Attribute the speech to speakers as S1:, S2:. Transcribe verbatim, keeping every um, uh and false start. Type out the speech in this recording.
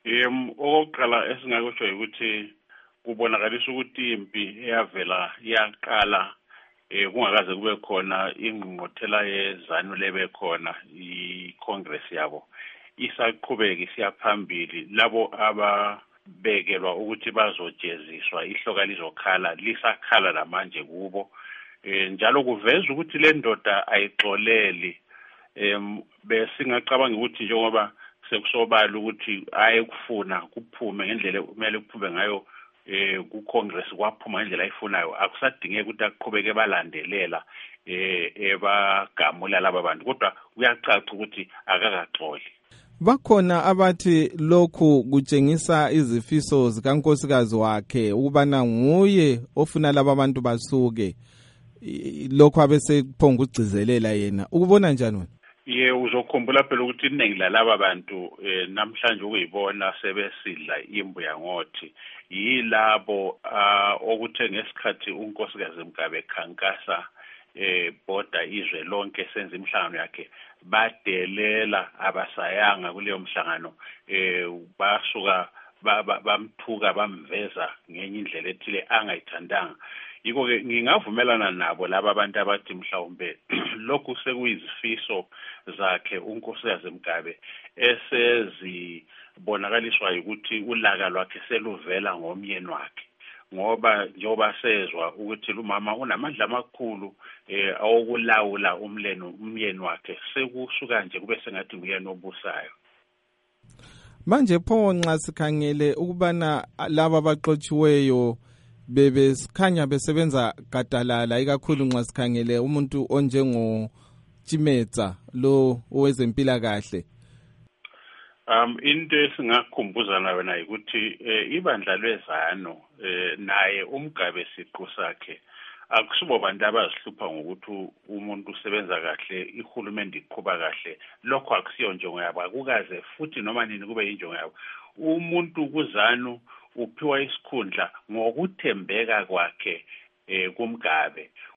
S1: Em okokuqala esingakusho ukuthi kubonakalisa ukuthi impi eyavela yaqala eh kungakaze kube khona ingqungquthela yezanu lebe khona iCongress yabo isaqhubeka isiyaphambili labo ababekelwa ukuthi bazojeziswa ihloka lizokhala lisakhala lamanje kubo eh njalo kuveza ukuthi le ndoda ayixoleli em besingacabanga ukuthi njengoba sekusobala ukuthi ayekufuna kuphume ngendlela kumele kuphume ngayo eh kuCongress kwaphuma ngendlela ayifunayo akusadingeki ukuthi aqhubeke balandelela eh ebagamula laba bantu kodwa kuyacaca ukuthi akakaxoli.
S2: Bakhona abathi lokhu kutshengisa izifiso zikankosikazi wakhe ukubana nguye ofuna laba bantu basuke lokho abese kuphonga ugcizelela yena ukubona njani wena?
S1: Ye uzokhumbula phela ukuthi iningi lalaba bantu eh, namhlanje ukuyibona sebesidla imbuya ngothi yilabo uh, okuthe ngesikhathi unkosikazi Mgabe ekhankasa eh boda izwe lonke senza imhlangano yakhe badelela abasayanga kuleyo mhlangano eh basuka bamthuka bamveza ngenye indlela ethile angayithandanga. Yiko ke ngingavumelana nabo laba abantu abathi mhlawumbe lokhu sekuyizifiso zakhe unkosikazi Mgabe esezibonakaliswa ukuthi ulaka lwakhe seluvela ngomyeni wakhe ngoba njoba sezwa ukuthi lumama unamandla amakhulu eh awokulawula umleno umyeni wakhe sekusuka nje kube sengathi nguyena obusayo.
S2: Manje pho nxa sikhangele ukubana laba abaqotshiweyo bebesikhanya besebenza gadalala ikakhulu nxa sikhangele umuntu onjengo Chimetsa lo owezempilakahle.
S1: Um into esingakhumbuzana wena ukuthi eh, ibandla lwezano eh, naye uMgabe siqu sakhe akusibo bantu abazihlupha ngokuthi umuntu usebenza kahle ihulumende iqhuba kahle lokho akusiyo njongo yabo akukaze futhi noma nini kube injongo yabo umuntu kuzanu uphiwa isikhundla ngokuthembeka kwakhe eh, kuMgabe